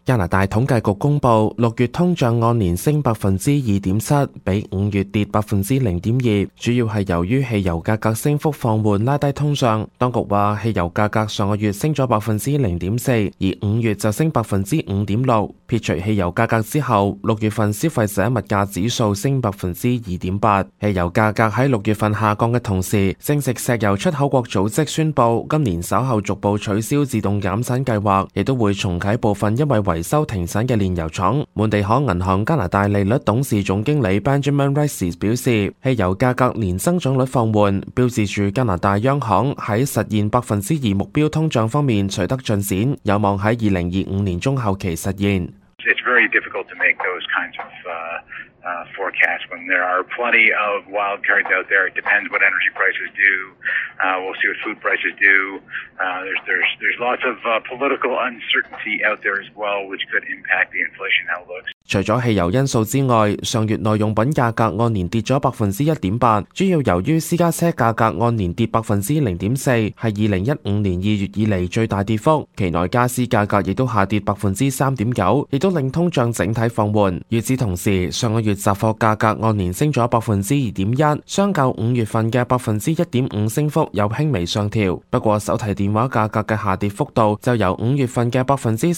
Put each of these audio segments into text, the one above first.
加拿大統計局公布6月通脹按年升 2.7%， 比5月跌 0.2%， 主要係由於汽油價格升幅放緩拉低通脹。當局話汽油價格上個月升咗 0.4%， 而5月就升 5.6%。撇除汽油價格之後，6月份消費者物價指數升 2.8%。汽油價格喺6月份下降嘅同時，正值石油出口國組織宣布今年稍後逐步取消自動減產計劃，亦都會重啟部分因為維修停產嘅煉油廠。滿地可銀行加拿大利率董事總經理 Benjamin Rice 表示，汽油價格年增長率放緩，標誌住加拿大央行喺實現 2% 目標通脹方面取得進展，有望喺2025年中後期實現。 It's very difficult to make those kinds of forecasts when there are plenty of wild cards out there. It depends what energy prices do. We'll see what food prices do. There's lots of political uncertainty out there as well, which could impact the inflation outlooks. 除咗汽油因素之外，上月耐用品價格按年跌咗 1.8%， 主要由於私家車價格按年跌 0.4%， 係2015年2月以嚟最大跌幅。期內家私價格亦都下跌 3.9%， 亦都令通脹整體放緩。與此同時，上個月雜貨價格按年升咗 2.1%， 相較5月份嘅 1.5% 升幅有輕微上調。不過手提電話價格嘅下跌幅度就由5月份嘅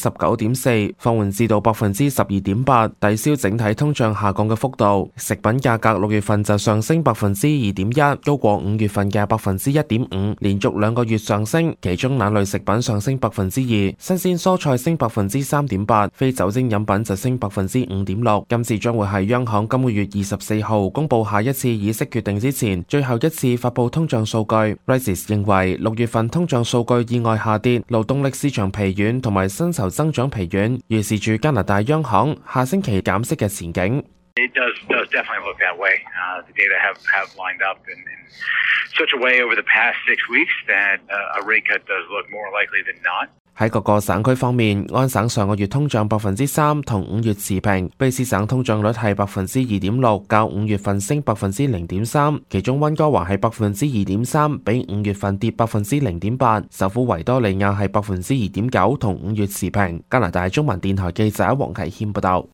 19.4% 放緩至到 12.8%。抵消整體通脹下降嘅幅度。食品價格6月份就上升 2.1%， 高過5月份嘅 1.5%， 連續2個月上升。其中奶類食品上升 2%， 新鮮蔬菜升 3.8%， 非酒精飲品就升 5.6%。今次將會係央行今個月24號公布下一次議息決定之前最後一次發布通脹數據。Rice 認為6月份通脹數據意外下跌，勞動力市場疲軟同埋薪酬增長疲軟，預示住加拿大央行下星期減息嘅前景。 It does definitely look that way. The data have lined up in such a way over the past 6 weeks that a rate cut does look more likely than not. 喺各個省區方面，安省上個月通脹 3%， 同5月持平；卑詩省通脹率係 2.6%， 較5月份升 0.3%。其中溫哥華係 2.3%， 比5月份跌 0.8%。首府維多利亞係 2.9%， 同5月持平。加拿大中文電台記者黃啟謙報道。